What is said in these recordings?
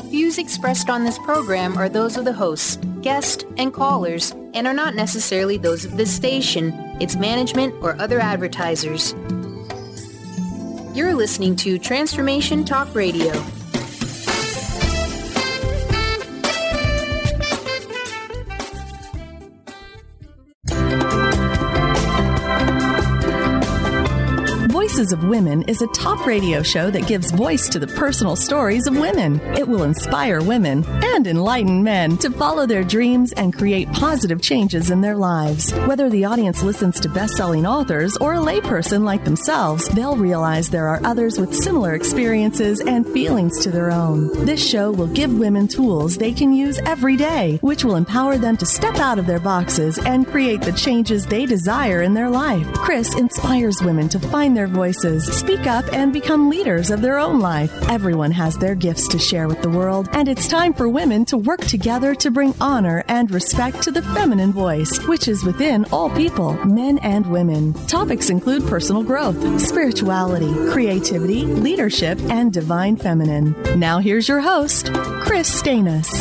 Views expressed on this program are those of the hosts, guests, and callers, and are not necessarily those of this station, its management, or other advertisers. You're listening to Transformation Talk Radio. Voices of Women is a talk radio show that gives voice to the personal stories of women. It will inspire women and enlighten men to follow their dreams and create positive changes in their lives. Whether the audience listens to best-selling authors or a layperson like themselves, they'll realize there are others with similar experiences and feelings to their own. This show will give women tools they can use every day, which will empower them to step out of their boxes and create the changes they desire in their life. Chris inspires women to find their voices, speak up, and become leaders of their own life. Everyone has their gifts to share with the world, and it's time for women to work together to bring honor and respect to the feminine voice, which is within all people, men and women. Topics include personal growth, spirituality, creativity, leadership, and divine feminine. Now here's your host, Chris Stanis.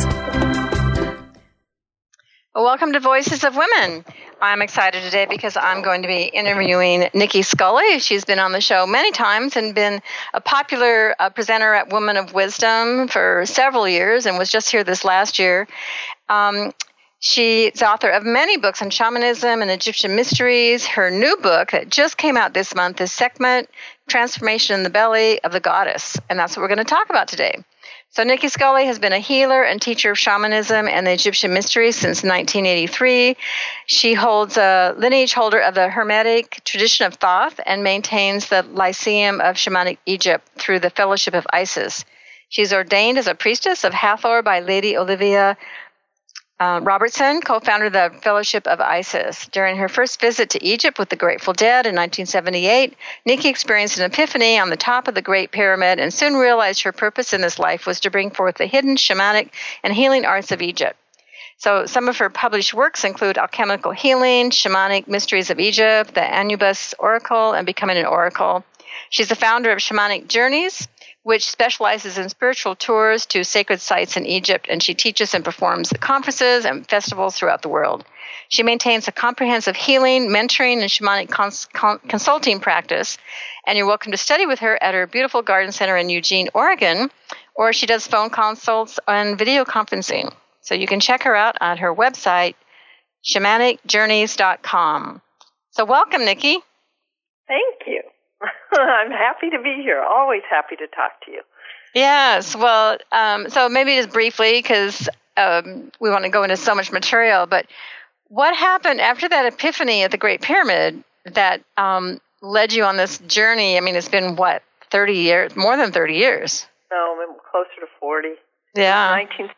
Welcome to Voices of Women. I'm excited today because I'm going to be interviewing Nikki Scully. She's been on the show many times and been a popular presenter at Women of Wisdom for several years and was just here this last year. She's author of many books on shamanism and Egyptian mysteries. Her new book that just came out this month is Sekhmet, Transformation in the Belly of the Goddess, and that's what we're going to talk about today. So Nikki Scully has been a healer and teacher of shamanism and the Egyptian mysteries since 1983. She holds a lineage holder of the Hermetic tradition of Thoth and maintains the Lyceum of Shamanic Egypt through the Fellowship of Isis. She's ordained as a priestess of Hathor by Lady Olivia Robertson, co-founder of the Fellowship of Isis. During her first visit to Egypt with the Grateful Dead in 1978, Nikki experienced an epiphany on the top of the Great Pyramid and soon realized her purpose in this life was to bring forth the hidden shamanic and healing arts of Egypt. So some of her published works include Alchemical Healing, Shamanic Mysteries of Egypt, the Anubis Oracle, and Becoming an Oracle. She's the founder of Shamanic Journeys, which specializes in spiritual tours to sacred sites in Egypt, and she teaches and performs at conferences and festivals throughout the world. She maintains a comprehensive healing, mentoring, and shamanic consulting practice, and you're welcome to study with her at her beautiful garden center in Eugene, Oregon, or she does phone consults and video conferencing. So you can check her out on her website, shamanicjourneys.com. So welcome, Nikki. Thank you. I'm happy to be here. Always happy to talk to you. Yes. Well, so maybe just briefly, because we want to go into so much material, but what happened after that epiphany at the Great Pyramid that led you on this journey? I mean, it's been, 30 years, more than 30 years? No, closer to 40. Yeah.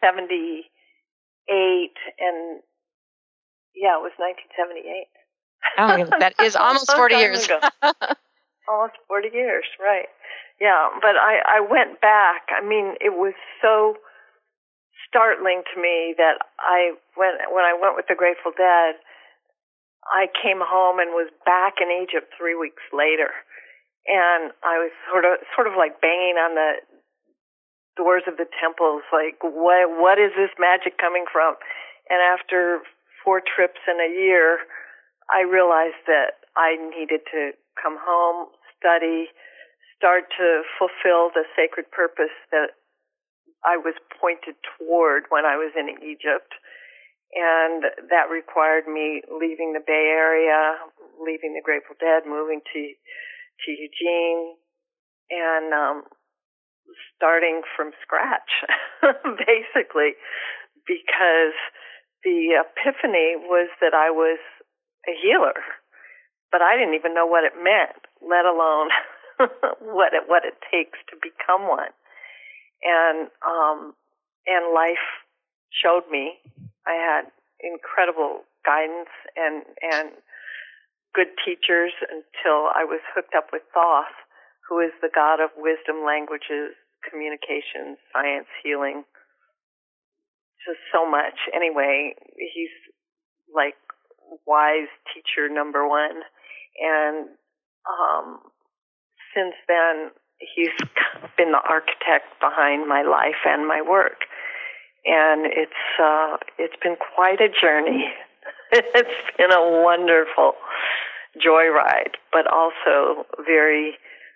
1978, and yeah, it was 1978. Oh, that is almost 40 years. Almost 40 years, right. Yeah, but I went back. I mean, it was so startling to me that when I went with the Grateful Dead, I came home and was back in Egypt 3 weeks later. And I was sort of like banging on the doors of the temples, like, what is this magic coming from? And after 4 trips in a year, I realized that I needed to come home, study, start to fulfill the sacred purpose that I was pointed toward when I was in Egypt. And that required me leaving the Bay Area, leaving the Grateful Dead, moving to Eugene, and starting from scratch, basically, because the epiphany was that I was a healer. But I didn't even know what it meant, let alone what it takes to become one. And life showed me. I had incredible guidance and good teachers until I was hooked up with Thoth, who is the god of wisdom, languages, communication, science, healing, just so much. Anyway, he's like wise teacher number one. And since then, he's been the architect behind my life and my work. And it's been quite a journey. It's been a wonderful joyride, but also very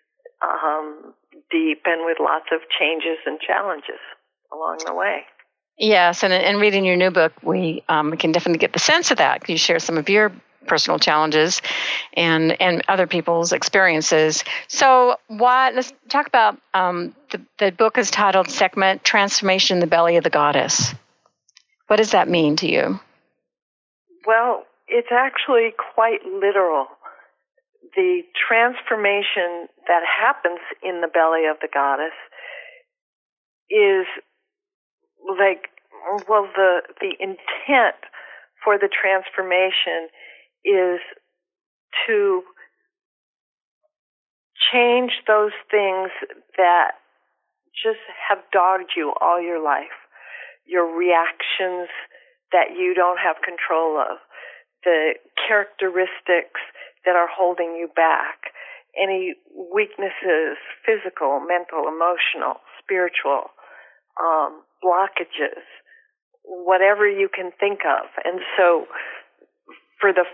deep and with lots of changes and challenges along the way. Yes, and reading your new book, we can definitely get the sense of that. You share some of your personal challenges and other people's experiences. So let's talk about the book is titled Sekhmet, Transformation in the Belly of the Goddess. What does that mean to you? Well, it's actually quite literal. The transformation that happens in the belly of the goddess is like, well, the intent for the transformation is to change those things that just have dogged you all your life, your reactions that you don't have control of, the characteristics that are holding you back, any weaknesses, physical, mental, emotional, spiritual, blockages, whatever you can think of. And so for the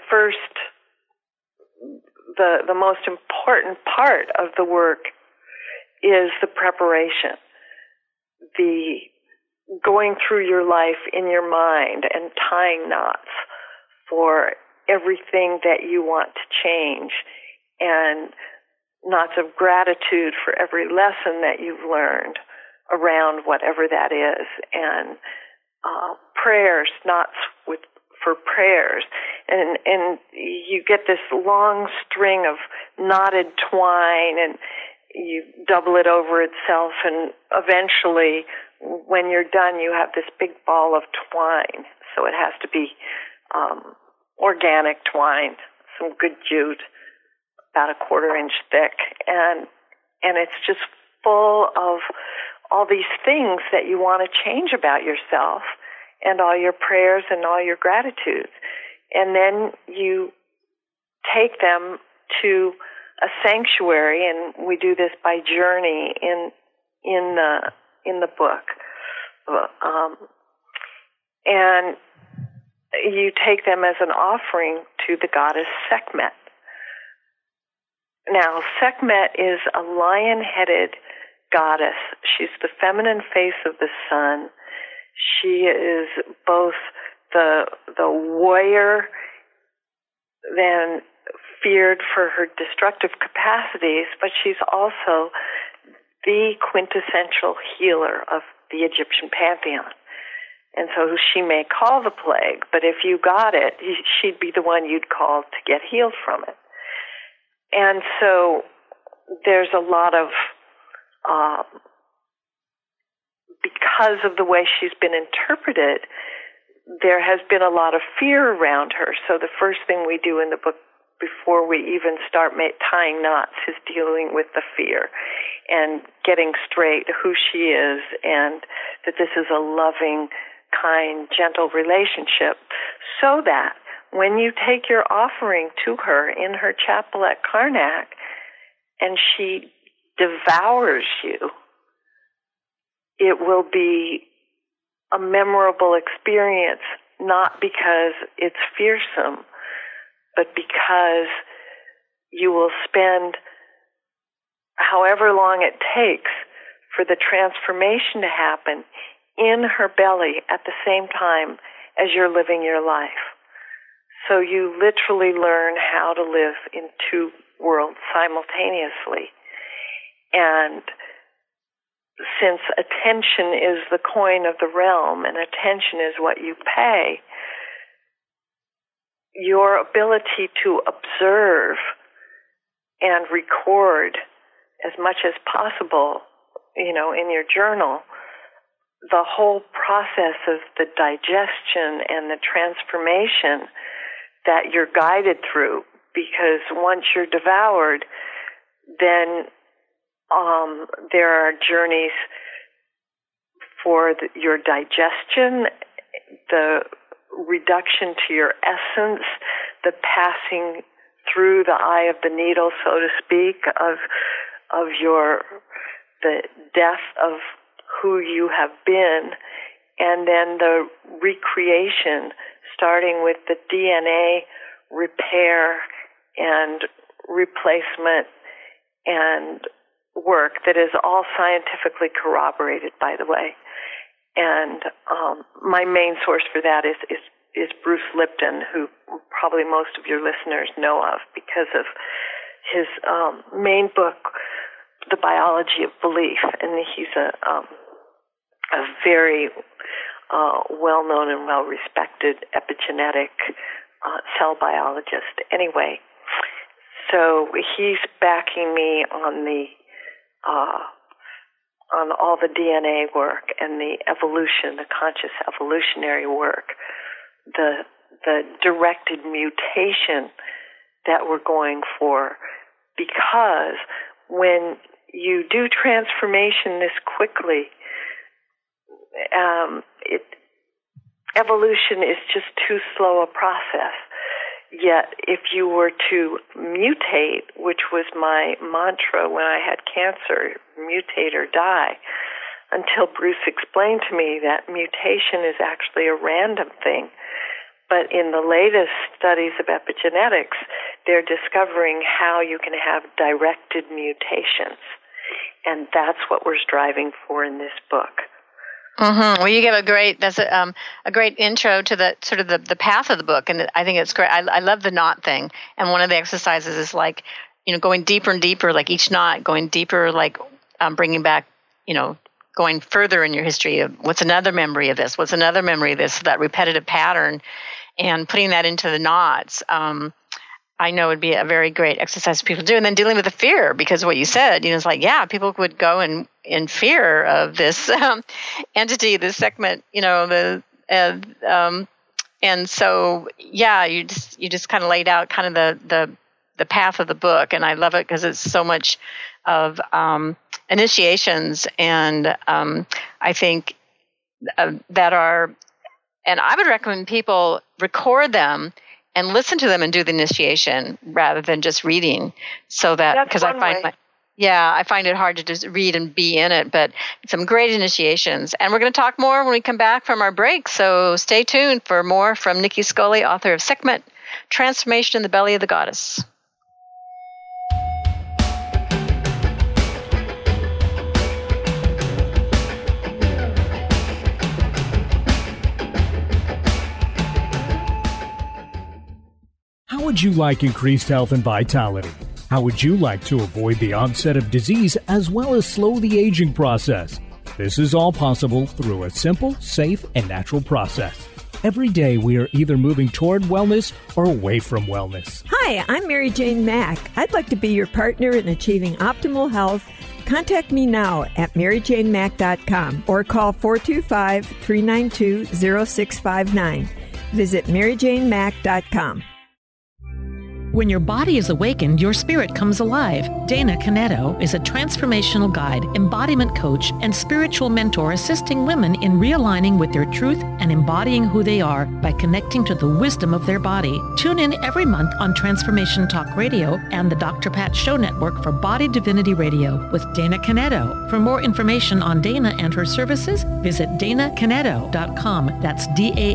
most important part of the work is the preparation, the going through your life in your mind and tying knots for everything that you want to change, and knots of gratitude for every lesson that you've learned around whatever that is, and prayers, knots for prayers, and you get this long string of knotted twine, and you double it over itself, and eventually, when you're done, you have this big ball of twine. So it has to be organic twine, some good jute, about a 1/4 inch thick, and it's just full of all these things that you want to change about yourself, and all your prayers and all your gratitudes. And then you take them to a sanctuary, and we do this by journey in the book. And you take them as an offering to the goddess Sekhmet. Now, Sekhmet is a lion-headed goddess. She's the feminine face of the sun. She is both the warrior, then feared for her destructive capacities, but she's also the quintessential healer of the Egyptian pantheon. And so she may call the plague, but if you got it, she'd be the one you'd call to get healed from it. And so there's a lot of, because of the way she's been interpreted, there has been a lot of fear around her. So the first thing we do in the book before we even start tying knots is dealing with the fear and getting straight who she is, and that this is a loving, kind, gentle relationship, so that when you take your offering to her in her chapel at Karnak and she devours you, it will be a memorable experience, not because it's fearsome, but because you will spend however long it takes for the transformation to happen in her belly at the same time as you're living your life. So you literally learn how to live in two worlds simultaneously. And since attention is the coin of the realm and attention is what you pay, your ability to observe and record as much as possible, in your journal, the whole process of the digestion and the transformation that you're guided through, because once you're devoured, then there are journeys for your digestion, the reduction to your essence, the passing through the eye of the needle, so to speak, of the death of who you have been, and then the recreation, starting with the DNA repair and replacement and work that is all scientifically corroborated, by the way. And my main source for that is Bruce Lipton, who probably most of your listeners know of because of his main book, The Biology of Belief. And he's a very well-known and well-respected epigenetic cell biologist. Anyway, so he's backing me on all the DNA work and the evolution, the conscious evolutionary work, the directed mutation that we're going for, because when you do transformation this quickly, evolution is just too slow a process. Yet, if you were to mutate, which was my mantra when I had cancer, mutate or die, until Bruce explained to me that mutation is actually a random thing. But in the latest studies of epigenetics, they're discovering how you can have directed mutations. And that's what we're striving for in this book. Mm-hmm. Well, you give a great intro to the sort of the path of the book, and I think it's great. I love the knot thing, and one of the exercises is like, going deeper and deeper, like each knot going deeper, like bringing back, going further in your history of what's another memory of this, what's another memory of this, that repetitive pattern, and putting that into the knots. I know would be a very great exercise for people to do, and then dealing with the fear, because what you said, it's like, people would go in fear of this entity, this segment, and so you just kind of laid out kind of the path of the book, and I love it because it's so much of initiations, and I think that are, and I would recommend people record them and listen to them and do the initiation rather than just reading, so that, because I find it hard to just read and be in it, but some great initiations. And we're going to talk more when we come back from our break, so stay tuned for more from Nikki Scully, author of Sekhmet, Transformation in the Belly of the Goddess. How would you like increased health and vitality? How would you like to avoid the onset of disease as well as slow the aging process? This is all possible through a simple, safe, and natural process. Every day we are either moving toward wellness or away from wellness. Hi, I'm Mary Jane Mack. I'd like to be your partner in achieving optimal health. Contact me now at maryjanemack.com or call 425-392-0659. Visit maryjanemack.com. When your body is awakened, your spirit comes alive. Dana Canetto is a transformational guide, embodiment coach, and spiritual mentor assisting women in realigning with their truth and embodying who they are by connecting to the wisdom of their body. Tune in every month on Transformation Talk Radio and the Dr. Pat Show Network for Body Divinity Radio with Dana Canetto. For more information on Dana and her services, visit danacanetto.com. That's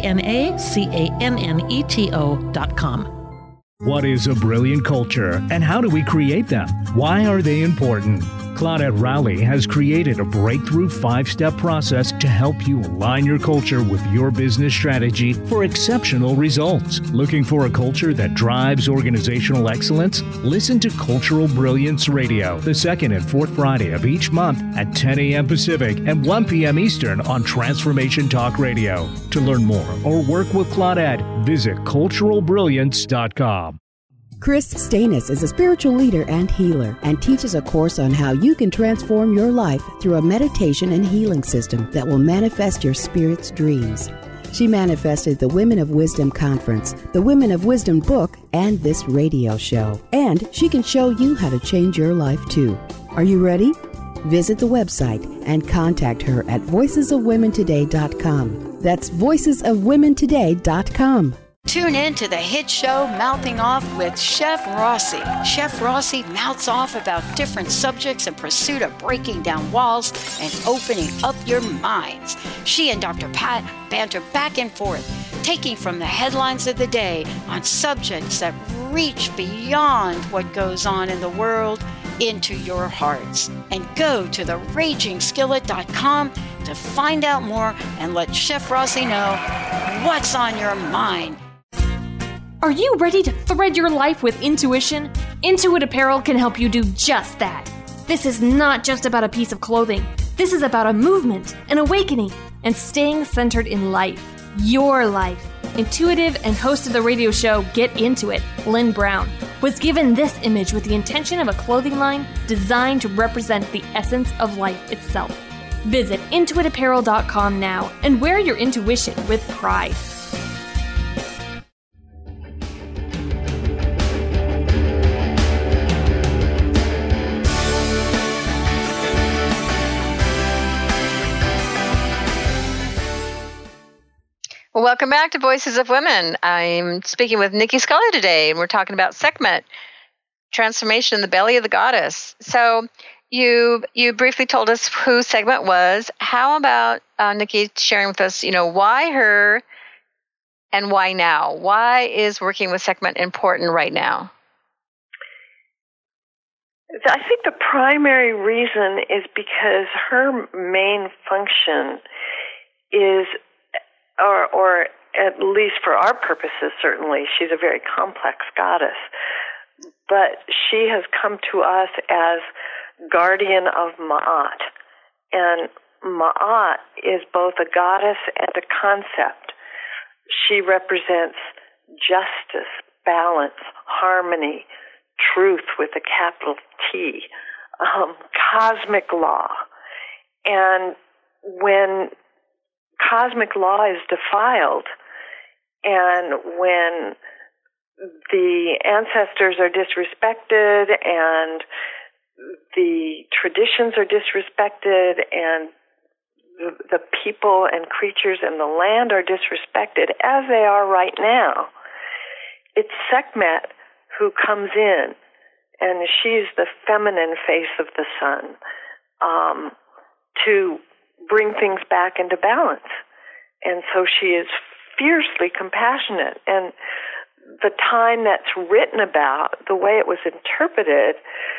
DANACANNETO.com. What is a brilliant culture, and how do we create them? Why are they important? Claudette Rowley has created a breakthrough 5-step process to help you align your culture with your business strategy for exceptional results. Looking for a culture that drives organizational excellence? Listen to Cultural Brilliance Radio, the second and fourth Friday of each month at 10 a.m. Pacific and 1 p.m. Eastern on Transformation Talk Radio. To learn more or work with Claudette, visit culturalbrilliance.com. Chris Stanis is a spiritual leader and healer and teaches a course on how you can transform your life through a meditation and healing system that will manifest your spirit's dreams. She manifested the Women of Wisdom Conference, the Women of Wisdom book, and this radio show. And she can show you how to change your life too. Are you ready? Visit the website and contact her at voicesofwomentoday.com. That's voicesofwomentoday.com. Tune in to the hit show Mouthing Off with Chef Rossi. Chef Rossi mouths off about different subjects in pursuit of breaking down walls and opening up your minds. She and Dr. Pat banter back and forth, taking from the headlines of the day on subjects that reach beyond what goes on in the world into your hearts. And go to theragingskillet.com to find out more and let Chef Rossi know what's on your mind. Are you ready to thread your life with intuition? Intuit Apparel can help you do just that. This is not just about a piece of clothing. This is about a movement, an awakening, and staying centered in life. Your life. Intuitive and host of the radio show Get Into It, Lynn Brown, was given this image with the intention of a clothing line designed to represent the essence of life itself. Visit intuitapparel.com now and wear your intuition with pride. Well, welcome back to Voices of Women. I'm speaking with Nikki Scully today, and we're talking about Sekhmet, transformation in the belly of the goddess. So you briefly told us who Sekhmet was. How about Nikki sharing with us, why her and why now? Why is working with Sekhmet important right now? I think the primary reason is because her main function is, or at least for our purposes, certainly, she's a very complex goddess, but she has come to us as guardian of Ma'at. And Ma'at is both a goddess and a concept. She represents justice, balance, harmony, truth with a capital T, cosmic law. And when cosmic law is defiled, and when the ancestors are disrespected, and the traditions are disrespected, and the people and creatures and the land are disrespected, as they are right now, it's Sekhmet who comes in, and she's the feminine face of the sun, to bring things back into balance. And so she is fiercely compassionate. And the time that's written about, the way it was interpreted,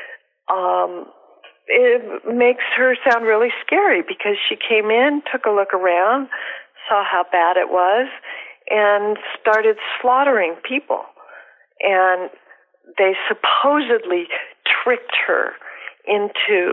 it makes her sound really scary, because she came in, took a look around, saw how bad it was, and started slaughtering people. And they supposedly tricked her into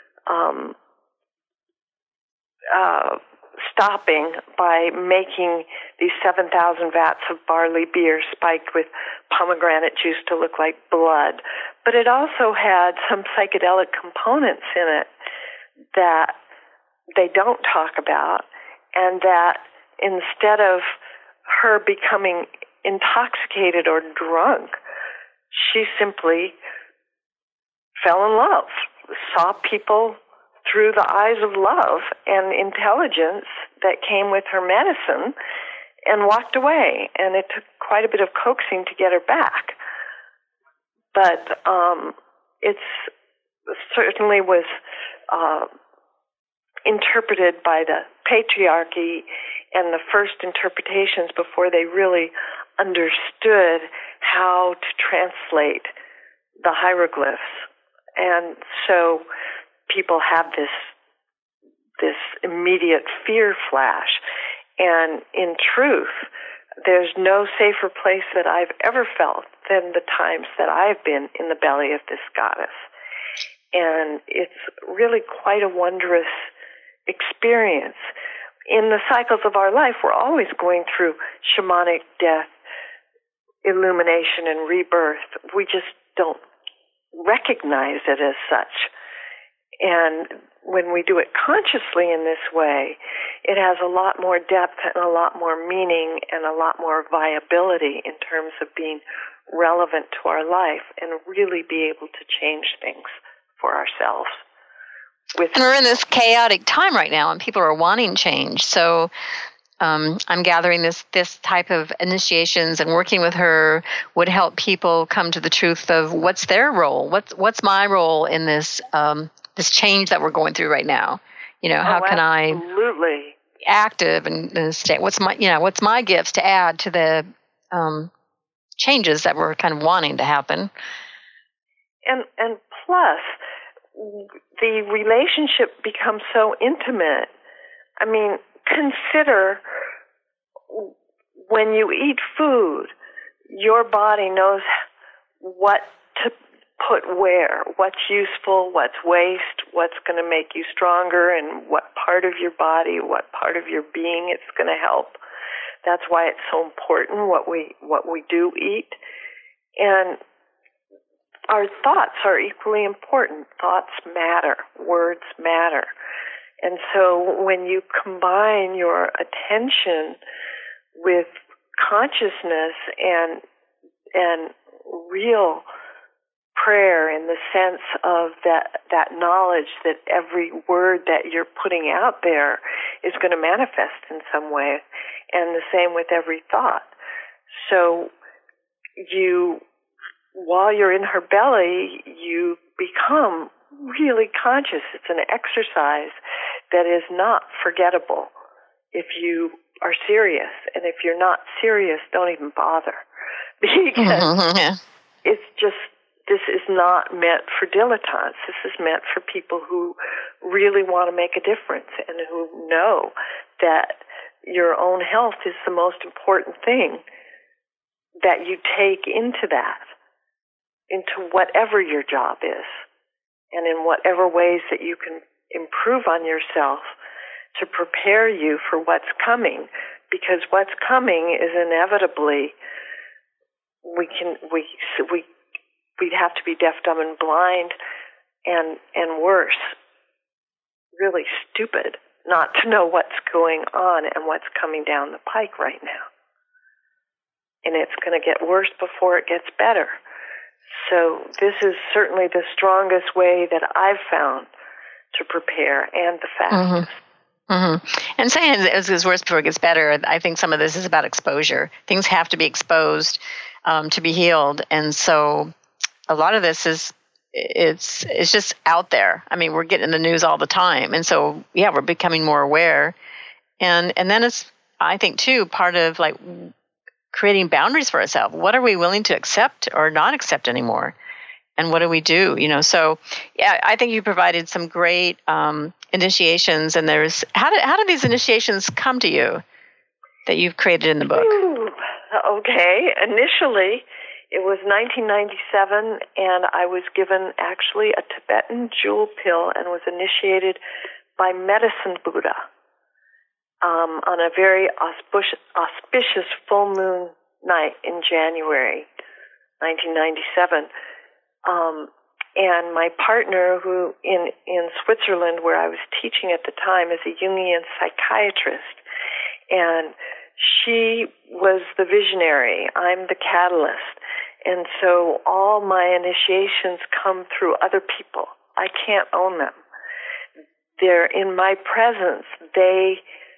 stopping by making these 7,000 vats of barley beer spiked with pomegranate juice to look like blood. But it also had some psychedelic components in it that they don't talk about, and that instead of her becoming intoxicated or drunk, she simply fell in love, saw people through the eyes of love and intelligence that came with her medicine, and walked away. And it took quite a bit of coaxing to get her back. But it certainly was interpreted by the patriarchy and the first interpretations before they really understood how to translate the hieroglyphs. And so people have this immediate fear flash. And in truth, there's no safer place that I've ever felt than the times that I've been in the belly of this goddess. And it's really quite a wondrous experience. In the cycles of our life, we're always going through shamanic death, illumination, and rebirth. We just don't recognize it as such. And when we do it consciously in this way, it has a lot more depth and a lot more meaning and a lot more viability in terms of being relevant to our life and really be able to change things for ourselves. And we're in this chaotic time right now, and people are wanting change. So I'm gathering this type of initiations and working with her would help people come to the truth of what's their role, what's my role in this this change that we're going through right now. How can I absolutely active and stay? What's my gifts to add to the changes that we're kind of wanting to happen? And plus, the relationship becomes so intimate. I mean, consider when you eat food, your body knows what to put where, what's useful, what's waste, what's going to make you stronger, and what part of your body, what part of your being it's going to help. That's why it's so important what we do eat. And our thoughts are equally important. Thoughts matter. Words matter. And so when you combine your attention with consciousness and real prayer in the sense of that knowledge that every word that you're putting out there is going to manifest in some way, and the same with every thought. So while you're in her belly, you become really conscious. It's an exercise that is not forgettable if you are serious. And if you're not serious, don't even bother. Because it's just, this is not meant for dilettantes. This is meant for people who really want to make a difference and who know that your own health is the most important thing that you take into whatever your job is, and in whatever ways that you can improve on yourself to prepare you for what's coming, because what's coming is inevitably, we'd have to be deaf, dumb, and blind, and worse, really stupid, not to know what's going on and what's coming down the pike right now. And it's going to get worse before it gets better. So this is certainly the strongest way that I've found to prepare, and the fastest. And saying it is worse before it gets better, I think some of this is about exposure. Things have to be exposed to be healed. And so a lot of this it's just out there. I mean, we're getting in the news all the time. And so, we're becoming more aware. And then it's, I think, too, part of like creating boundaries for ourselves. What are we willing to accept or not accept anymore? And what do we do? So I think you provided some great initiations. And there's, how do these initiations come to you that you've created in the book? Okay. Initially, it was 1997, and I was given actually a Tibetan jewel pill and was initiated by Medicine Buddha on a very auspicious full moon night in January 1997. And my partner, who in Switzerland, where I was teaching at the time, is a Jungian psychiatrist, and she was the visionary. I'm the catalyst. And so all my initiations come through other people. I can't own them. They're in my presence. They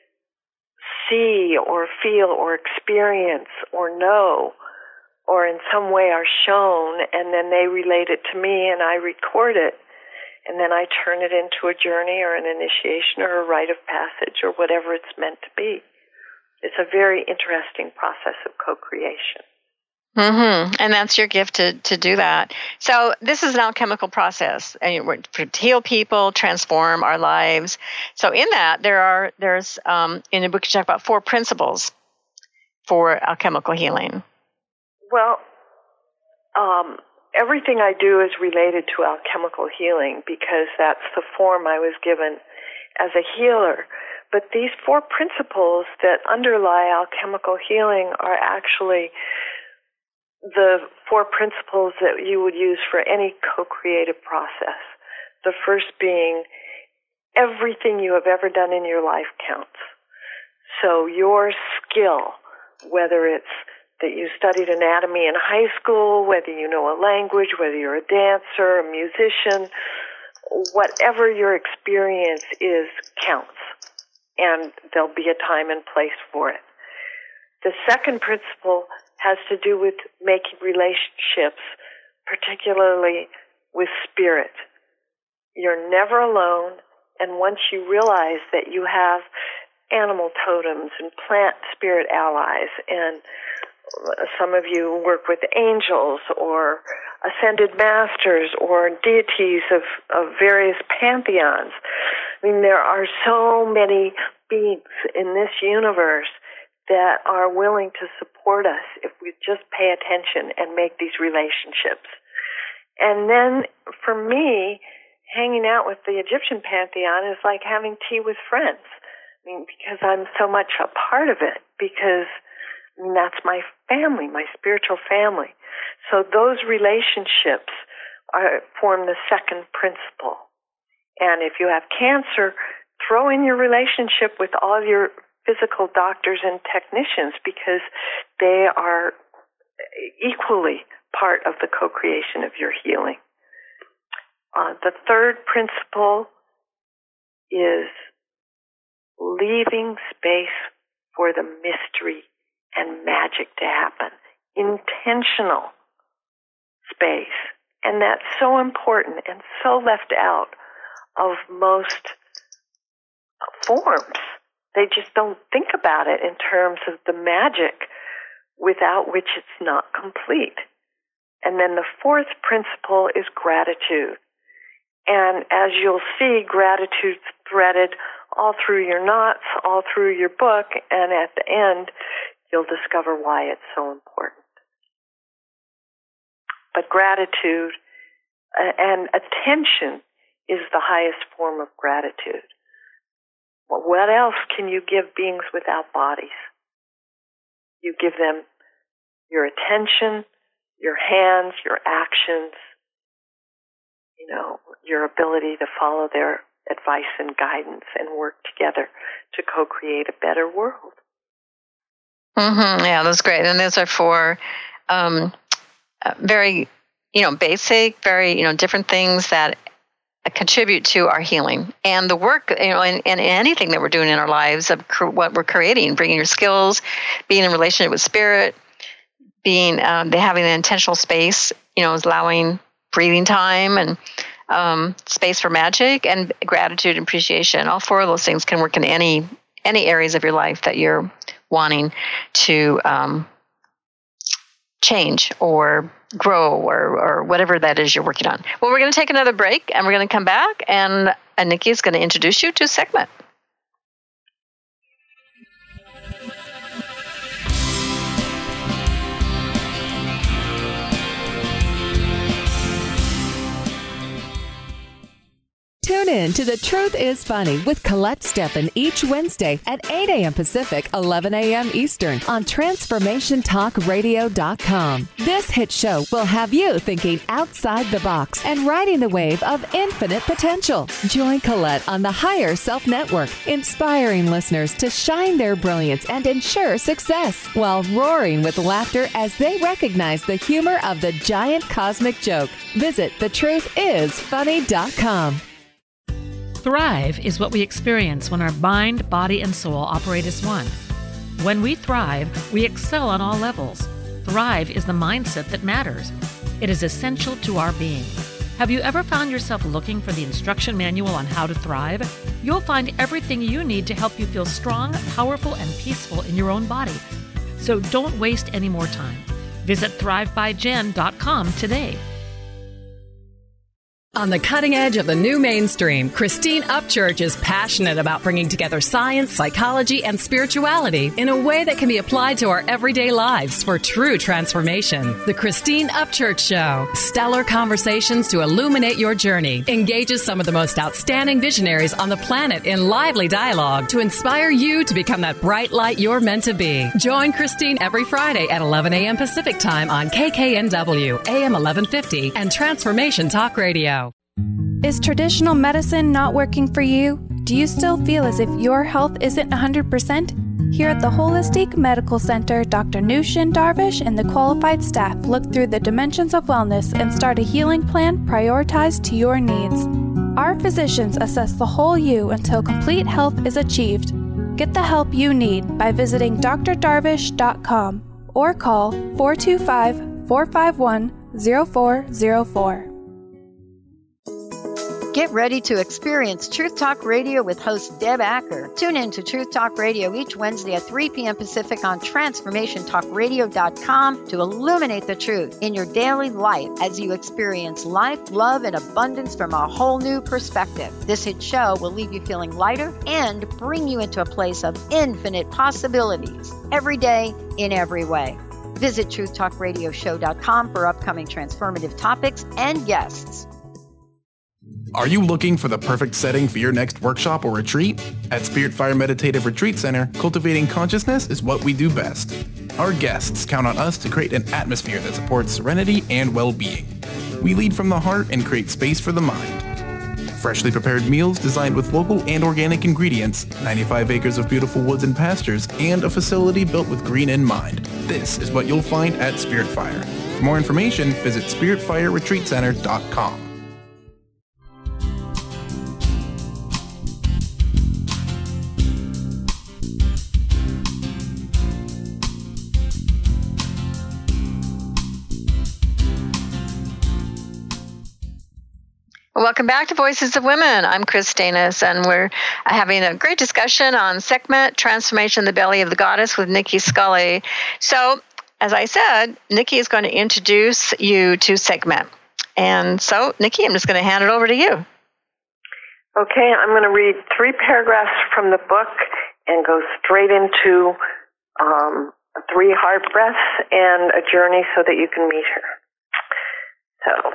see or feel or experience or know or in some way are shown, and then they relate it to me, and I record it, and then I turn it into a journey or an initiation or a rite of passage or whatever it's meant to be. It's a very interesting process of co-creation. And that's your gift to do that. So this is an alchemical process, and we're to heal people, transform our lives. So in that, there's in the book you talk about 4 principles for alchemical healing. Well, everything I do is related to alchemical healing because that's the form I was given as a healer. But these 4 principles that underlie alchemical healing are actually the 4 principles that you would use for any co-creative process. The first being, everything you have ever done in your life counts. So your skill, whether it's that you studied anatomy in high school, whether you know a language, whether you're a dancer, a musician, whatever your experience is counts. and there'll be a time and place for it. The second principle has to do with making relationships, particularly with spirit. You're never alone, and once you realize that you have animal totems and plant spirit allies, and some of you work with angels or ascended masters or deities of various pantheons. I mean, there are so many beings in this universe that are willing to support us if we just pay attention and make these relationships. And then, for me, hanging out with the Egyptian pantheon is like having tea with friends. I mean, because I'm so much a part of it, because that's my family, my spiritual family. So those relationships form the second principle. And if you have cancer, throw in your relationship with all your physical doctors and technicians, because they are equally part of the co-creation of your healing. The third principle is leaving space for the mystery and magic to happen. Intentional space. And that's so important and so left out of most forms. They just don't think about it in terms of the magic without which it's not complete. And then the fourth principle is gratitude. And as you'll see, gratitude's threaded all through your knots, all through your book, and at the end, you'll discover why it's so important. But gratitude and attention is the highest form of gratitude. Well, what else can you give beings without bodies? You give them your attention, your hands, your actions, your ability to follow their advice and guidance and work together to co-create a better world. Mm-hmm. Yeah, that's great. And those are four very, basic, very, different things that contribute to our healing and the work, and anything that we're doing in our lives of what we're creating, bringing your skills, being in relationship with spirit, being having an intentional space, allowing breathing time and space for magic and gratitude and appreciation. All four of those things can work in any areas of your life that you're wanting to change or grow or whatever that is you're working on. Well, we're going to take another break and we're going to come back, and Nikki is going to introduce you to a segment. Tune in to The Truth is Funny with Colette Steffen each Wednesday at 8 a.m. Pacific, 11 a.m. Eastern on TransformationTalkRadio.com. This hit show will have you thinking outside the box and riding the wave of infinite potential. Join Colette on the Higher Self Network, inspiring listeners to shine their brilliance and ensure success while roaring with laughter as they recognize the humor of the giant cosmic joke. Visit thetruthisfunny.com. Thrive is what we experience when our mind, body, and soul operate as one. When we thrive, we excel on all levels. Thrive is the mindset that matters. It is essential to our being. Have you ever found yourself looking for the instruction manual on how to thrive? You'll find everything you need to help you feel strong, powerful, and peaceful in your own body. So don't waste any more time. Visit thrivebyjen.com today. On the cutting edge of the new mainstream, Christine Upchurch is passionate about bringing together science, psychology, and spirituality in a way that can be applied to our everyday lives for true transformation. The Christine Upchurch Show, stellar conversations to illuminate your journey, engages some of the most outstanding visionaries on the planet in lively dialogue to inspire you to become that bright light you're meant to be. Join Christine every Friday at 11 a.m. Pacific Time on KKNW, AM 1150, and Transformation Talk Radio. Is traditional medicine not working for you? Do you still feel as if your health isn't 100%? Here at the Holistic Medical Center, Dr. Nushin Darvish and the qualified staff look through the dimensions of wellness and start a healing plan prioritized to your needs. Our physicians assess the whole you until complete health is achieved. Get the help you need by visiting drdarvish.com or call 425-451-0404. Get ready to experience Truth Talk Radio with host Deb Acker. Tune in to Truth Talk Radio each Wednesday at 3 p.m. Pacific on TransformationTalkRadio.com to illuminate the truth in your daily life as you experience life, love, and abundance from a whole new perspective. This hit show will leave you feeling lighter and bring you into a place of infinite possibilities every day in every way. Visit TruthTalkRadioshow.com for upcoming transformative topics and guests. Are you looking for the perfect setting for your next workshop or retreat? At Spirit Fire Meditative Retreat Center, cultivating consciousness is what we do best. Our guests count on us to create an atmosphere that supports serenity and well-being. We lead from the heart and create space for the mind. Freshly prepared meals designed with local and organic ingredients, 95 acres of beautiful woods and pastures, and a facility built with green in mind. This is what you'll find at Spirit Fire. For more information, visit SpiritFireRetreatCenter.com. Welcome back to Voices of Women. I'm Chris Danis, and we're having a great discussion on Sekhmet, Transformation in the Belly of the Goddess with Nikki Scully. So, as I said, Nikki is going to introduce you to Sekhmet. And so, Nikki, I'm just going to hand it over to you. Okay, I'm going to read 3 paragraphs from the book and go straight into 3 heart breaths and a journey so that you can meet her. So,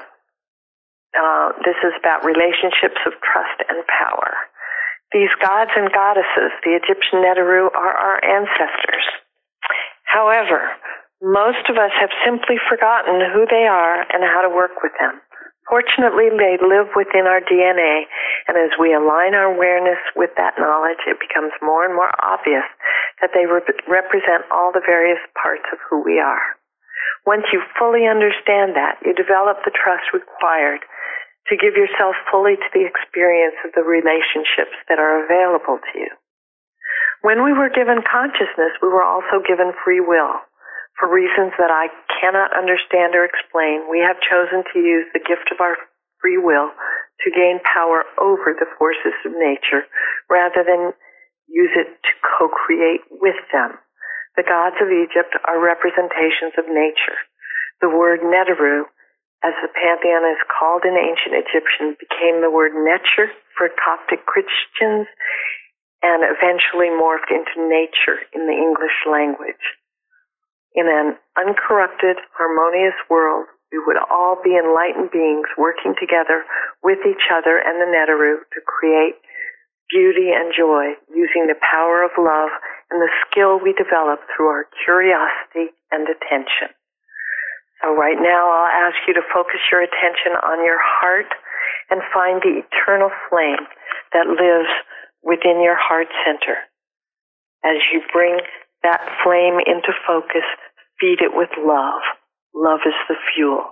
this is about relationships of trust and power. These gods and goddesses, the Egyptian Neteru, are our ancestors. However, most of us have simply forgotten who they are and how to work with them. Fortunately, they live within our DNA, and as we align our awareness with that knowledge, it becomes more and more obvious that they represent all the various parts of who we are. Once you fully understand that, you develop the trust required to give yourself fully to the experience of the relationships that are available to you. When we were given consciousness, we were also given free will. For reasons that I cannot understand or explain, we have chosen to use the gift of our free will to gain power over the forces of nature rather than use it to co-create with them. The gods of Egypt are representations of nature. The word Neteru, as the pantheon is called in ancient Egyptian, became the word Netzer for Coptic Christians and eventually morphed into nature in the English language. In an uncorrupted, harmonious world, we would all be enlightened beings working together with each other and the Neteru to create beauty and joy using the power of love and the skill we develop through our curiosity and attention. So right now I'll ask you to focus your attention on your heart and find the eternal flame that lives within your heart center. As you bring that flame into focus, feed it with love. Love is the fuel.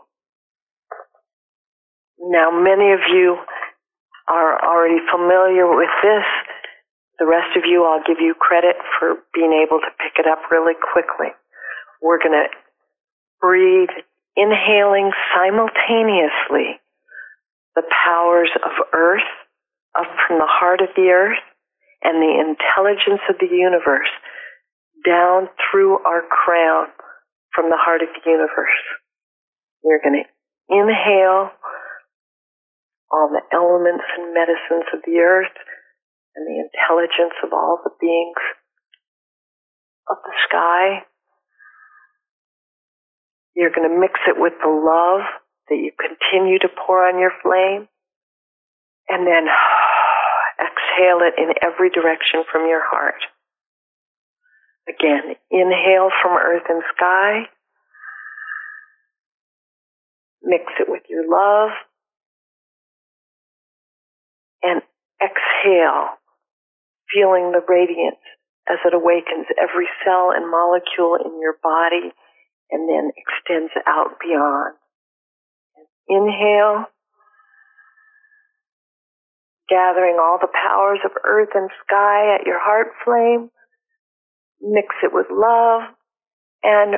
Now, many of you are already familiar with this. The rest of you, I'll give you credit for being able to pick it up really quickly. We're going to breathe, inhaling simultaneously the powers of earth up from the heart of the earth and the intelligence of the universe down through our crown from the heart of the universe. We're going to inhale all the elements and medicines of the earth and the intelligence of all the beings of the sky. You're going to mix it with the love that you continue to pour on your flame, and then exhale it in every direction from your heart. Again, inhale from earth and sky, mix it with your love, and exhale, feeling the radiance as it awakens every cell and molecule in your body and then extends out beyond. Inhale, gathering all the powers of earth and sky at your heart flame. Mix it with love and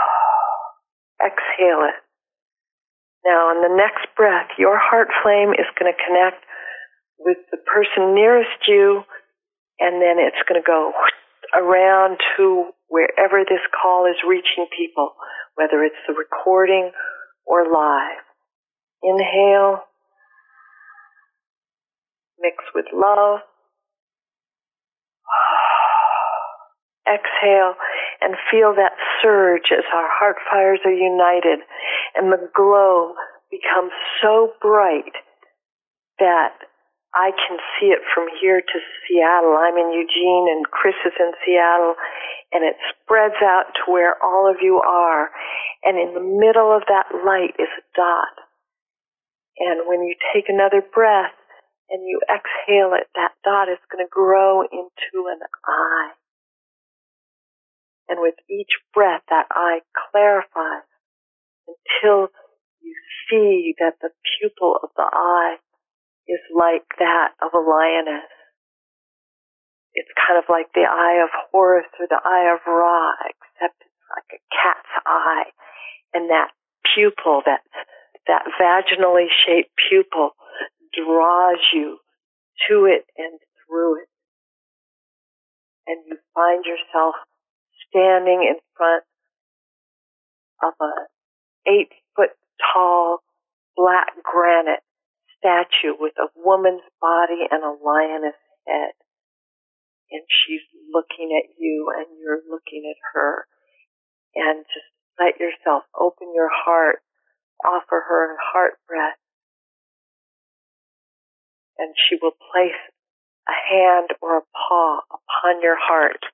exhale it. Now, in the next breath, your heart flame is going to connect with the person nearest you, and then it's going to go around to wherever this call is reaching people, whether it's the recording or live. Inhale, mix with love. Exhale and feel that surge as our heart fires are united and the glow becomes so bright that I can see it from here to Seattle. I'm in Eugene and Chris is in Seattle, and it spreads out to where all of you are. And in the middle of that light is a dot. And when you take another breath and you exhale it, that dot is going to grow into an eye. And with each breath, that eye clarifies until you see that the pupil of the eye is like that of a lioness. It's kind of like the eye of Horus or the eye of Ra, except it's like a cat's eye. And that pupil, that vaginally shaped pupil, draws you to it and through it. And you find yourself standing in front of a 8-foot-tall black granite statue with a woman's body and a lioness head. And she's looking at you and you're looking at her. And just let yourself open your heart, offer her a heart breath. And she will place a hand or a paw upon your heart.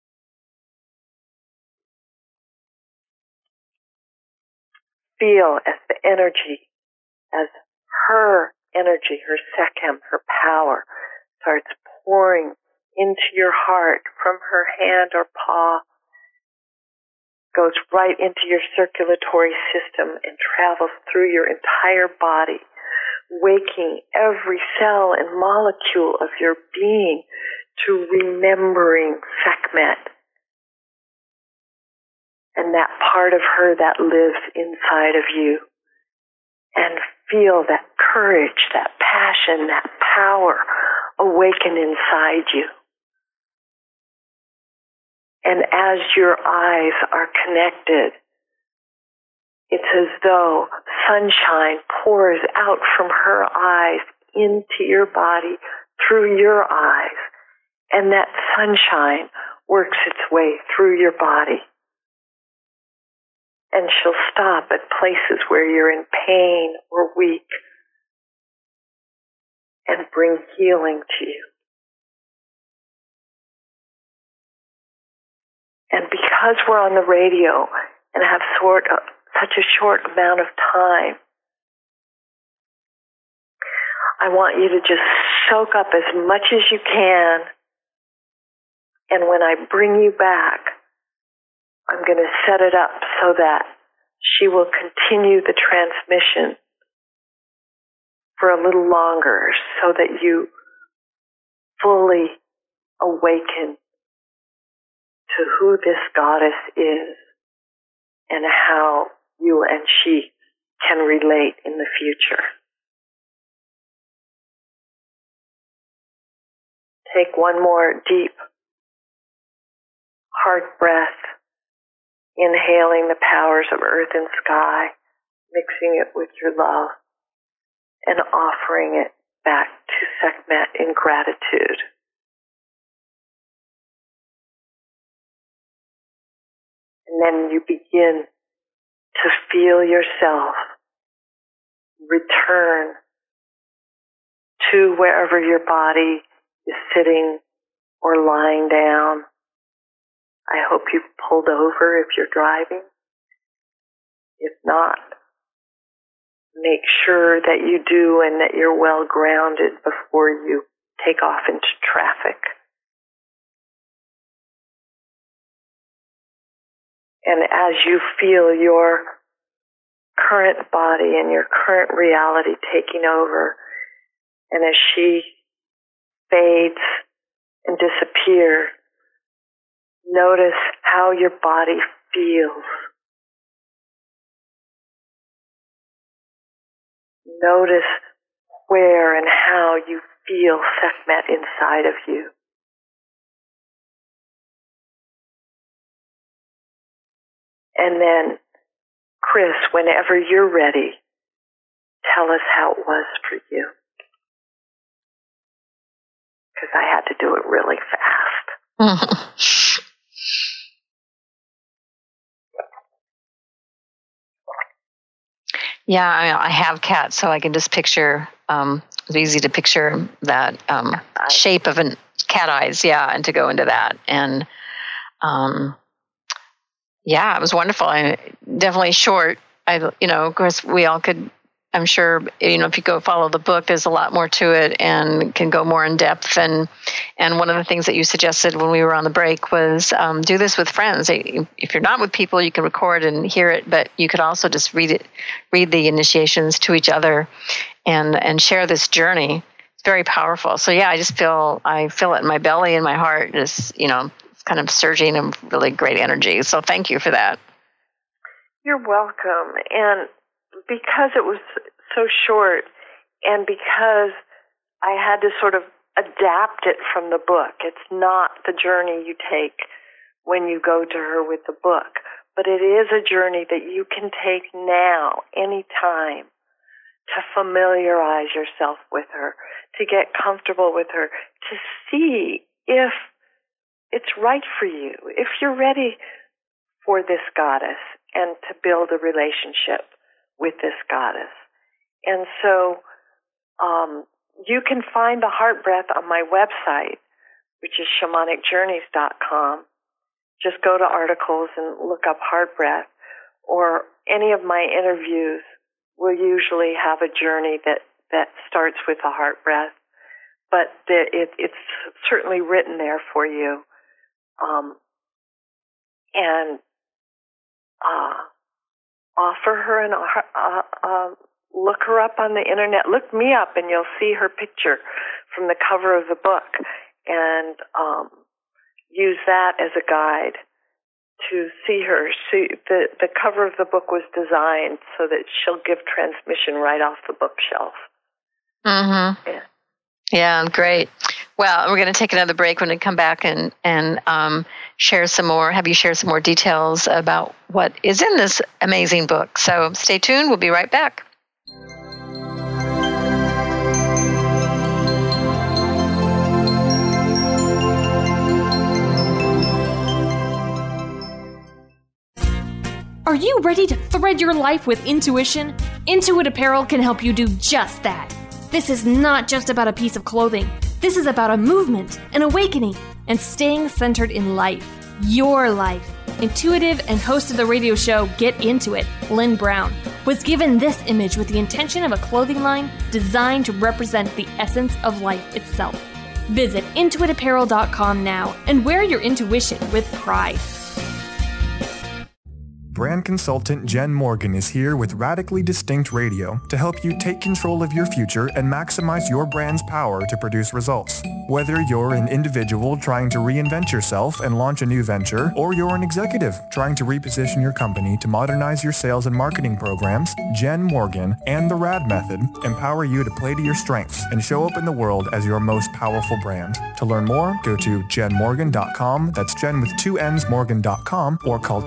Feel as the energy, as her energy, her sekhem, her power, starts pouring into your heart from her hand or paw, goes right into your circulatory system and travels through your entire body, waking every cell and molecule of your being to remembering Sekhmet. And that part of her that lives inside of you. And feel that courage, that passion, that power awaken inside you. And as your eyes are connected, it's as though sunshine pours out from her eyes into your body through your eyes. And that sunshine works its way through your body. And she'll stop at places where you're in pain or weak and bring healing to you. And because we're on the radio and have such a short amount of time, I want you to just soak up as much as you can. And when I bring you back, I'm going to set it up so that she will continue the transmission for a little longer so that you fully awaken to who this goddess is and how you and she can relate in the future. Take one more deep heart breath. Inhaling the powers of earth and sky, mixing it with your love, and offering it back to Sekhmet in gratitude. And then you begin to feel yourself return to wherever your body is sitting or lying down. I hope you've pulled over if you're driving. If not, make sure that you do and that you're well grounded before you take off into traffic. And as you feel your current body and your current reality taking over, and as she fades and disappear, notice how your body feels. Notice where and how you feel Sekhmet inside of you. And then, Chris, whenever you're ready, tell us how it was for you. Because I had to do it really fast. Yeah, I have cats, so I can just picture, it's easy to picture that shape of cat eyes, and to go into that. And, it was wonderful. Definitely short. Of course, we all could, I'm sure, if you go follow the book, there's a lot more to it and can go more in depth. And one of the things that you suggested when we were on the break was do this with friends. If you're not with people, you can record and hear it, but you could also just read the initiations to each other and share this journey. It's very powerful. So I just feel it in my belly and my heart, just, kind of surging in really great energy. So thank you for that. You're welcome. And because it was so short and because I had to sort of adapt it from the book, it's not the journey you take when you go to her with the book, but it is a journey that you can take now, anytime, to familiarize yourself with her, to get comfortable with her, to see if it's right for you, if you're ready for this goddess and to build a relationship with this goddess. And so you can find the Heart Breath on my website, which is shamanicjourneys.com. Just go to articles and look up Heart Breath, or any of my interviews will usually have a journey that starts with the Heart Breath, but it's certainly written there for you. And offer her and look her up on the internet. Look me up and you'll see her picture from the cover of the book, and use that as a guide to see her. See, the cover of the book was designed so that she'll give transmission right off the bookshelf. Mm-hmm. Yeah, great. Well, we're going to take another break. When we come back and share some more, have you share some more details about what is in this amazing book. So stay tuned. We'll be right back. Are you ready to thread your life with intuition? Intuit Apparel can help you do just that. This is not just about a piece of clothing. This is about a movement, an awakening, and staying centered in life. Your life. Intuitive and host of the radio show Get Into It, Lynn Brown, was given this image with the intention of a clothing line designed to represent the essence of life itself. Visit intuitapparel.com now and wear your intuition with pride. Brand consultant Jen Morgan is here with Radically Distinct Radio to help you take control of your future and maximize your brand's power to produce results. Whether you're an individual trying to reinvent yourself and launch a new venture, or you're an executive trying to reposition your company to modernize your sales and marketing programs, Jen Morgan and the RAD method empower you to play to your strengths and show up in the world as your most powerful brand. To learn more, go to jenmorgan.com, that's Jen with 2 N's, Morgan.com, or call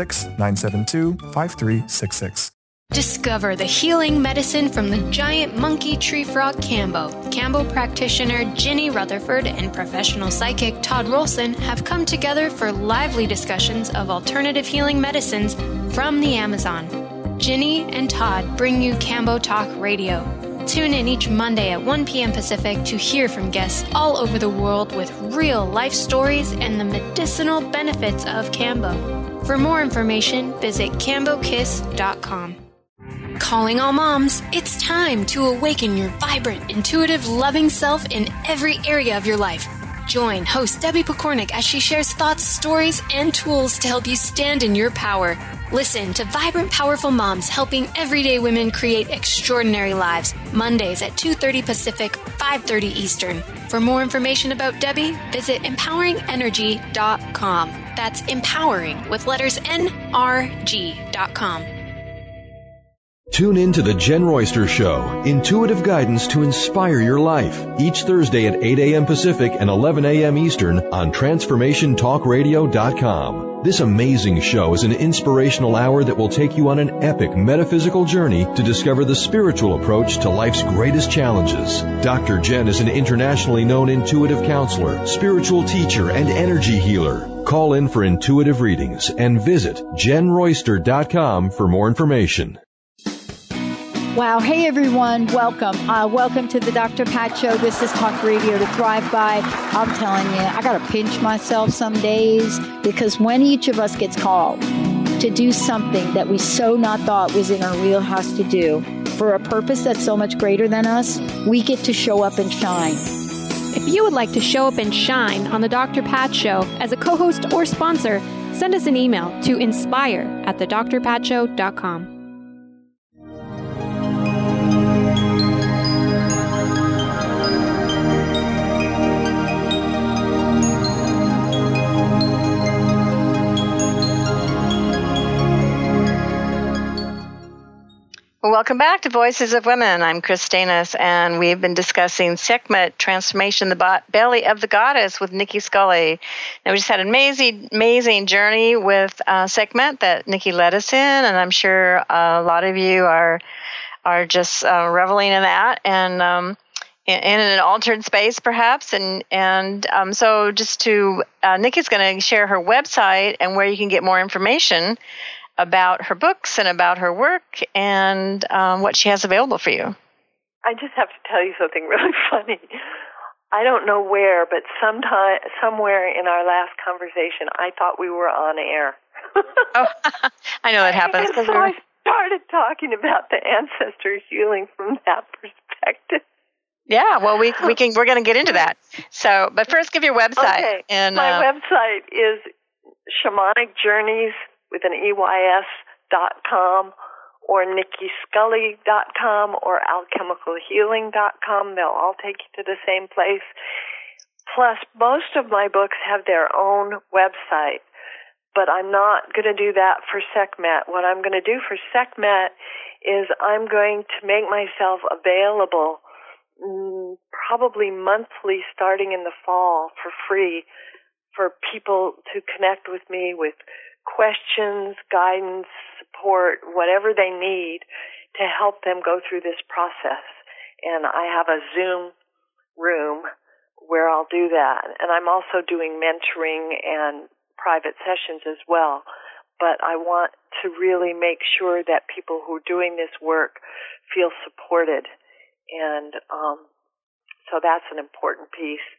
206-972-5366. Discover the healing medicine from the giant monkey tree frog Kambo. Kambo practitioner Ginny Rutherford and professional psychic Todd Rolson have come together for lively discussions of alternative healing medicines from the Amazon. Ginny and Todd bring you Kambo Talk Radio. Tune in each Monday at 1 p.m. Pacific to hear from guests all over the world with real life stories and the medicinal benefits of Kambo. For more information, visit KamboKiss.com. Calling all moms, it's time to awaken your vibrant, intuitive, loving self in every area of your life. Join host Debbie Pokornik as she shares thoughts, stories, and tools to help you stand in your power. Listen to Vibrant, Powerful Moms helping everyday women create extraordinary lives. Mondays at 2:30 Pacific, 5:30 Eastern. For more information about Debbie, visit empoweringenergy.com. That's empowering with letters NRG.com. Tune in to The Jen Royster Show, intuitive guidance to inspire your life, each Thursday at 8 a.m. Pacific and 11 a.m. Eastern on TransformationTalkRadio.com. This amazing show is an inspirational hour that will take you on an epic metaphysical journey to discover the spiritual approach to life's greatest challenges. Dr. Jen is an internationally known intuitive counselor, spiritual teacher, and energy healer. Call in for intuitive readings and visit JenRoyster.com for more information. Wow. Hey, everyone. Welcome. Welcome to the Dr. Pat Show. This is Talk Radio to Thrive By. I'm telling you, I got to pinch myself some days because when each of us gets called to do something that we so not thought was in our wheelhouse to do for a purpose that's so much greater than us, we get to show up and shine. If you would like to show up and shine on the Dr. Pat Show as a co-host or sponsor, send us an email to inspire@thedrpatshow.com. Welcome back to Voices of Women. I'm Chris Danis, and we've been discussing Sekhmet, Transformation in the Belly of the Goddess with Nikki Scully. And we just had an amazing journey with Sekhmet that Nikki led us in, and I'm sure a lot of you are just reveling in that and in an altered space, perhaps. And so just to Nikki's going to share her website and where you can get more information about her books and about her work and what she has available for you. I just have to tell you something really funny. I don't know where, but somewhere in our last conversation, I thought we were on air. Oh, I know that happens. And so I started talking about the ancestor healing from that perspective. Yeah, well, we're going to get into that. So, but first, give your website. Okay. And my website is Shamanic Journeys with an EYS.com or NikkiScully.com or AlchemicalHealing.com. They'll all take you to the same place. Plus, most of my books have their own website, but I'm not going to do that for Sekhmet. What I'm going to do for Sekhmet is I'm going to make myself available probably monthly starting in the fall for free for people to connect with me with questions, guidance, support, whatever they need to help them go through this process. And I have a Zoom room where I'll do that. And I'm also doing mentoring and private sessions as well. But I want to really make sure that people who are doing this work feel supported. And so that's an important piece.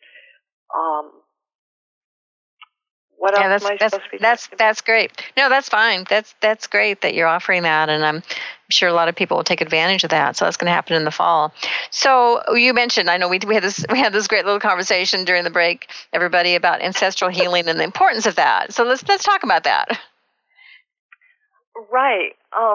What else am I supposed to be talking about? That's great. No, that's fine. That's great that you're offering that, and I'm sure a lot of people will take advantage of that. So that's going to happen in the fall. So you mentioned, I know we had this great little conversation during the break, everybody, about ancestral healing and the importance of that. So let's talk about that. Right.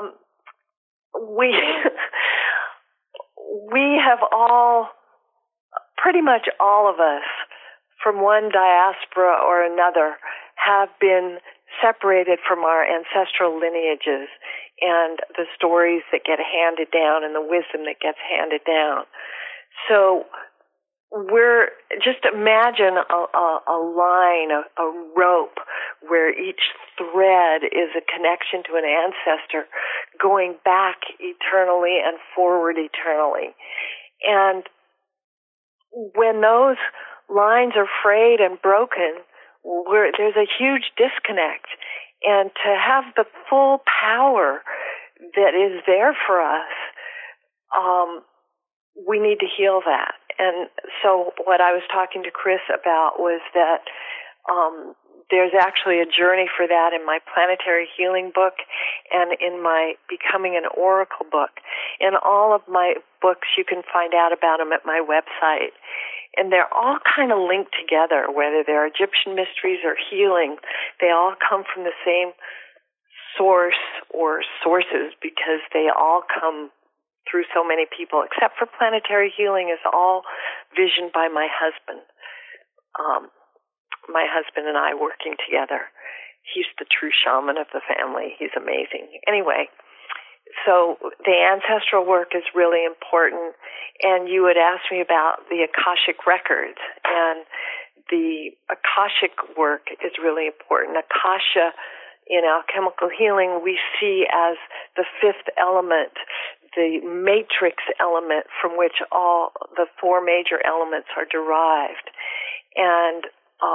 We have all, pretty much all of us, from one diaspora or another, have been separated from our ancestral lineages and the stories that get handed down and the wisdom that gets handed down. So just imagine a line, a rope, where each thread is a connection to an ancestor going back eternally and forward eternally. And when those lines are frayed and broken, there's a huge disconnect. And to have the full power that is there for us, we need to heal that. And so what I was talking to Chris about was that There's actually a journey for that in my Planetary Healing book and in my Becoming an Oracle book. In all of my books, you can find out about them at my website. And they're all kind of linked together, whether they're Egyptian mysteries or healing. They all come from the same source or sources because they all come through so many people, except for Planetary Healing is all visioned by my husband. My husband and I working together. He's the true shaman of the family. He's amazing. Anyway, so the ancestral work is really important. And you had asked me about the Akashic records. And the Akashic work is really important. Akasha, in alchemical healing, we see as the fifth element, the matrix element from which all the four major elements are derived. And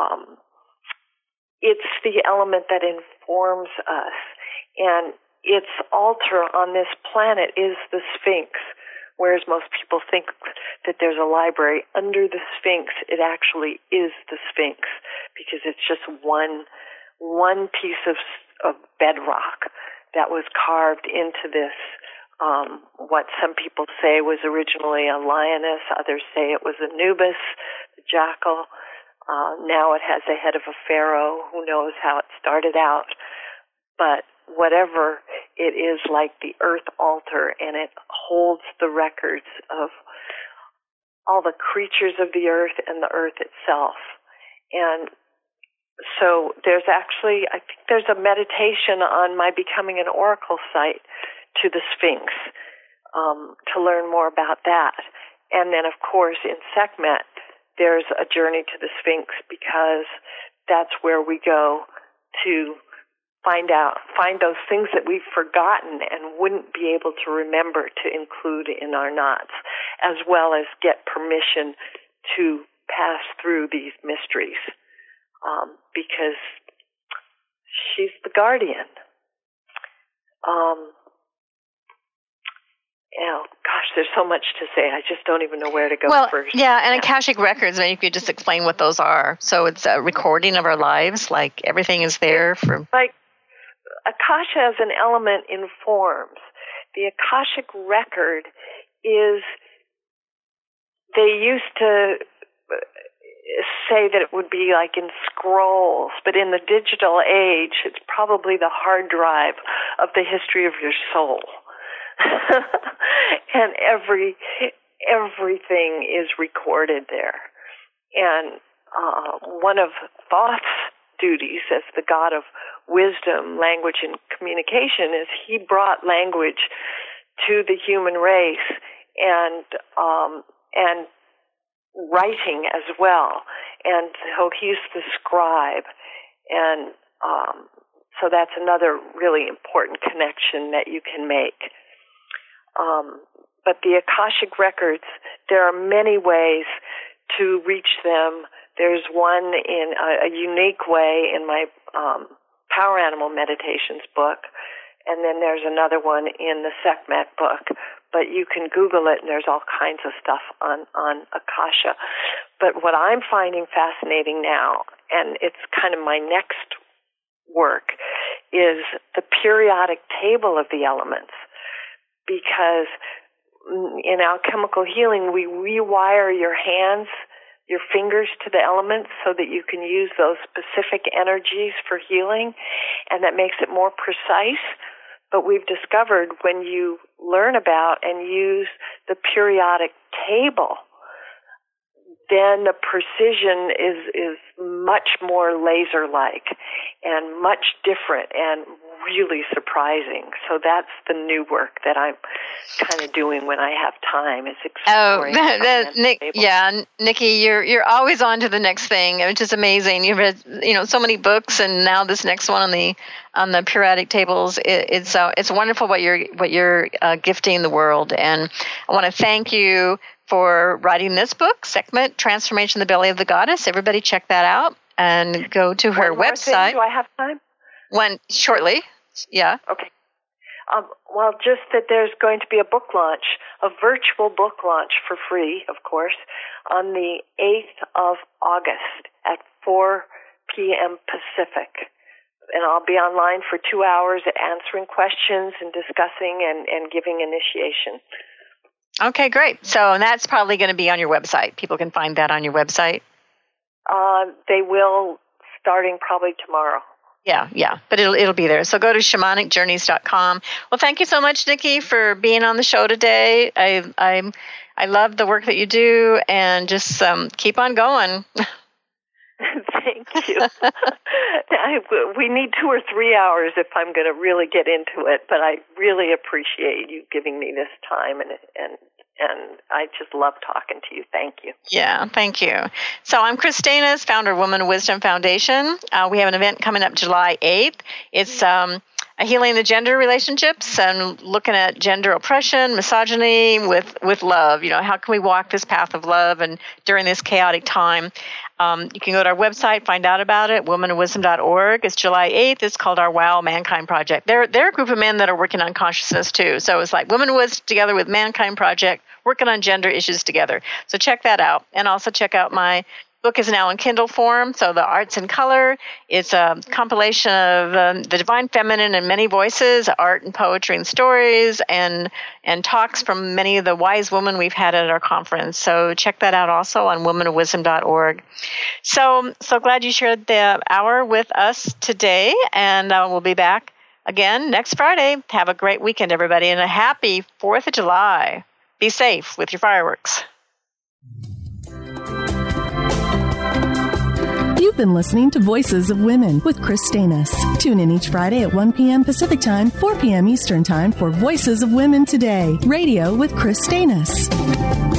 it's the element that informs us. And its altar on this planet is the Sphinx, whereas most people think that there's a library under the Sphinx. It actually is the Sphinx because it's just one piece of bedrock that was carved into this, what some people say was originally a lioness, others say it was Anubis, the jackal. Now it has the head of a pharaoh. Who knows how it started out? But whatever, it is like the earth altar, and it holds the records of all the creatures of the earth and the earth itself. And so there's actually, I think there's a meditation on my Becoming an Oracle site to the Sphinx to learn more about that. And then, of course, in Sekhmet, there's a journey to the Sphinx because that's where we go to find those things that we've forgotten and wouldn't be able to remember to include in our knots, as well as get permission to pass through these mysteries, because she's the guardian. Gosh, there's so much to say. I just don't even know where to go first. Yeah, and Akashic Records, maybe you could just explain what those are. So it's a recording of our lives, like everything is there for... Like, Akasha as an element informs. The Akashic Record is, they used to say that it would be like in scrolls, but in the digital age, it's probably the hard drive of the history of your soul. And everything is recorded there. And one of Thoth's duties as the god of wisdom, language, and communication is he brought language to the human race and writing as well. And so he's the scribe. And so that's another really important connection that you can make. But the Akashic Records, there are many ways to reach them. There's one in a unique way in my Power Animal Meditations book, and then there's another one in the Sekhmet book. But you can Google it, and there's all kinds of stuff on Akasha. But what I'm finding fascinating now, and it's kind of my next work, is the periodic table of the elements. Because in alchemical healing, we rewire your hands, your fingers to the elements so that you can use those specific energies for healing, and that makes it more precise. But we've discovered when you learn about and use the periodic table, then the precision is much more laser-like and much different and really surprising. So that's the new work that I'm kind of doing when I have time, is exploring. Nikki, you're always on to the next thing, which is amazing. You've read so many books, and now this next one on the periodic tables. It's wonderful what you're gifting the world, and I want to thank you for writing this book, Sekhmet, Transformation in the Belly of the Goddess. Everybody check that out and go to her website. Do I have time? Shortly, yeah. Okay. Well, just that there's going to be a book launch, a virtual book launch for free, of course, on the 8th of August at 4 p.m. Pacific. And I'll be online for 2 hours answering questions and discussing and giving initiation. Okay, great. So that's probably going to be on your website. People can find that on your website. They will, starting probably tomorrow. Yeah, but it'll be there. So go to shamanicjourneys.com. Well, thank you so much, Nikki, for being on the show today. I love the work that you do, and just keep on going. Thank you. We need 2 or 3 hours if I'm going to really get into it, but I really appreciate you giving me this time, and I just love talking to you. Thank you. Yeah, thank you. So I'm Chris Stanis, founder of Woman of Wisdom Foundation. We have an event coming up July 8th. It's healing the gender relationships and looking at gender oppression, misogyny with love. You know, how can we walk this path of love and during this chaotic time? You can go to our website, find out about it, womanofwisdom.org. It's July 8th. It's called our Wow Mankind Project. They're a group of men that are working on consciousness, too. So it's like Women of Wisdom together with Mankind Project, working on gender issues together. So check that out. And also check out my book is now in Kindle form, so The Arts in Color. It's a compilation of the divine feminine in many voices, art and poetry and stories, and talks from many of the wise women we've had at our conference. So check that out also on womanofwisdom.org. So glad you shared the hour with us today, and we'll be back again next Friday. Have a great weekend, everybody, and a happy 4th of July. Be safe with your fireworks. You've been listening to Voices of Women with Chris Stanis. Tune in each Friday at 1 p.m. Pacific Time, 4 p.m. Eastern Time for Voices of Women Today, radio with Chris Stanis.